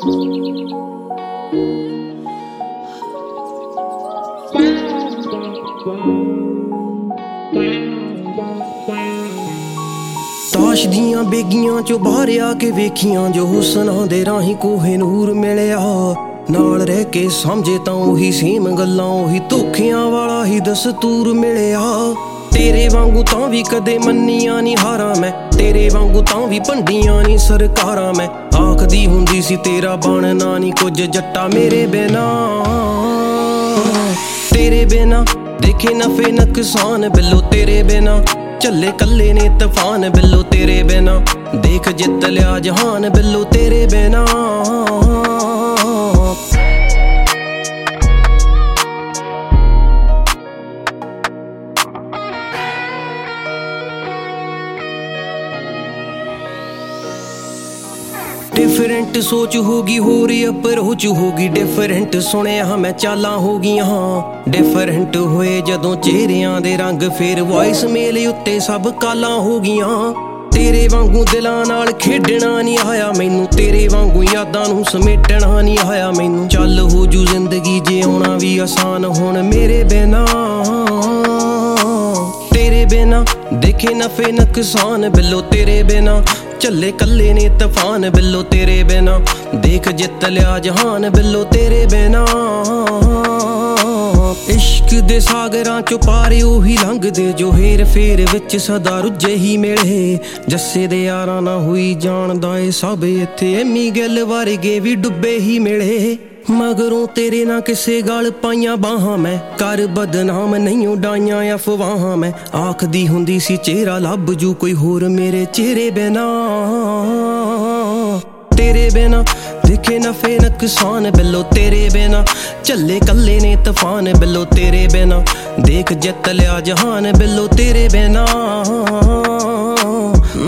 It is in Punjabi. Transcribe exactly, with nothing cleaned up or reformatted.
ਤਾਸ਼ ਦੀਆਂ ਬੇਗੀਆਂ ਚੋਂ ਬਾਹਰ ਆ ਕੇ ਵੇਖੀਆਂ ਜੋ ਹੁਸਨਾਂ ਦੇ ਰਾਹੀਂ ਕੋਹੇ ਨੂਰ ਮਿਲਿਆ। ਨਾਲ ਰਹਿ ਕੇ ਸਮਝੇ ਤਾਂ ਉਹੀ ਸੇਮ ਗੱਲਾਂ, ਉਹੀ ਧੋਖਿਆਂ ਵਾਲਾ ਹੀ ਦਸਤੂਰ ਮਿਲਿਆ। ਤੇਰੇ ਵਾਂਗੂ ਤਾਂ ਵੀ ਕਦੇ ਮੰਨੀਆਂ ਨੀ ਹਾਰਾਂ ਮੈਂ, ਤੇਰੇ ਵਾਂਗੂ ਤਾਂ ਵੀ ਭੰਡੀਆਂ ਨੀ ਸਰਕਾਰਾਂ ਮੈਂ। ਆਖਦੀ ਹੁੰਦੀ ਸੀ ਤੇਰਾ ਬਣਨਾ ਨੀ ਕੁਝ ਜੱਟਾ ਮੇਰੇ ਬਿਨਾ, ਤੇਰੇ ਬਿਨਾ ਦੇਖੇ ਨਫੇ ਨੁਕਸਾਨ ਬਿੱਲੋ ਤੇਰੇ ਬਿਨਾ। ਝੱਲੇ ਕੱਲੇ ਨੇ ਤੂਫਾਨ ਬਿੱਲੋ ਤੇਰੇ ਬਿਨਾ, ਦੇਖ ਜਿੱਤ ਲਿਆ ਜਹਾਨ ਬਿੱਲੋ ਤੇਰੇ ਬਿਨਾ। ਡਿਫਰੈਂਟ ਸੋਚ ਹੋਗੀ ਹੋਰ ਅਪਰੋਚ ਹੋਗੀ ਡਿਫਰੈਂਟ, ਸੁਣਿਆ ਮੈਂ ਚਾਲਾਂ ਹੋ ਗਈਆਂ ਡਿਫਰੈਂਟ ਹੋਏ ਜਦੋਂ ਚਿਹਰਿਆਂ ਦੇ ਰੰਗ, ਫੇਰ ਵੌਇਸ ਮੇਲ ਉੱਤੇ ਸਭ ਕਾਲਾਂ ਹੋ ਗਈਆਂ। ਤੇਰੇ ਵਾਂਗੂ ਦਿਲਾਂ ਨਾਲ ਖੇਡਣਾ ਨੀ ਆਇਆ ਮੈਨੂੰ, ਤੇਰੇ ਵਾਂਗੂ ਯਾਦਾਂ ਨੂੰ ਸਮੇਟਣਾ ਨੀ ਆਇਆ ਮੈਨੂੰ। ਚੱਲ ਹੋ ਜੂ ਜ਼ਿੰਦਗੀ ਜਿਉਣਾ ਵੀ ਆਸਾਨ ਹੁਣ ਮੇਰੇ ਬਿਨਾ, ਤੇਰੇ ਬਿਨਾ ਦੇਖੇ ਨਫੇ ਨੁਕਸਾਨ ਬਿੱਲੋ ਤੇਰੇ ਬਿਨਾ। ਝੱਲੇ ਕੱਲੇ ਨੇ ਤੂਫਾਨ ਬਿੱਲੋ ਤੇਰੇ ਬਿਨਾ, ਦੇਖ ਜਿੱਤ ਲਿਆ ਜਹਾਨ ਬਿੱਲੋ ਤੇਰੇ ਬਿਨਾ। ਇਸ਼ਕ ਦੇ ਸਾਗਰਾਂ ਚੋਂ ਪਾਰੇ ਉਹੀ ਲੰਘਦੇ ਜੋ ਹੇਰ ਫੇਰ ਵਿੱਚ ਸਦਾ ਰੁੱਝੇ ਹੀ ਮਿਲੇ। ਜੱਸੇ ਦੇ ਯਾਰਾਂ ਨਾ ਹੋਈ ਜਾਣਦਾ ਏ ਸਭ ਇੱਥੇ, ਐਮੀ ਗਿੱਲ ਵਰਗੇ ਵੀ ਡੁੱਬੇ ਹੀ ਮਿਲੇ। ਮਗਰੋਂ ਤੇਰੇ ਨਾ ਕਿਸੇ ਗੱਲ ਪਾਈਆਂ ਬਾਹਾਂ ਮੈਂ, ਕਰ ਬਦਨਾਮ ਨਹੀਂ ਉਡਾਈਆਂ ਅਫਵਾਹਾਂ ਮੈਂ। ਆਖਦੀ ਹੁੰਦੀ ਸੀ ਚਿਹਰਾ ਲੱਭ ਜੂ ਕੋਈ ਹੋਰ ਮੇਰੇ ਚਿਹਰੇ ਬਿਨਾ, ਤੇਰੇ ਬਿਨਾ ਦੇਖੇ ਨਫੇ ਨੁਕਸਾਨ ਬਿੱਲੋ ਤੇਰੇ ਬਿਨਾ। ਝੱਲੇ ਕੱਲੇ ਨੇ ਤੂਫਾਨ ਬਿੱਲੋ ਤੇਰੇ ਬਿਨਾ, ਦੇਖ ਜਿੱਤ ਲਿਆ ਜਹਾਨ ਬਿੱਲੋ ਤੇਰੇ ਬਿਨਾ।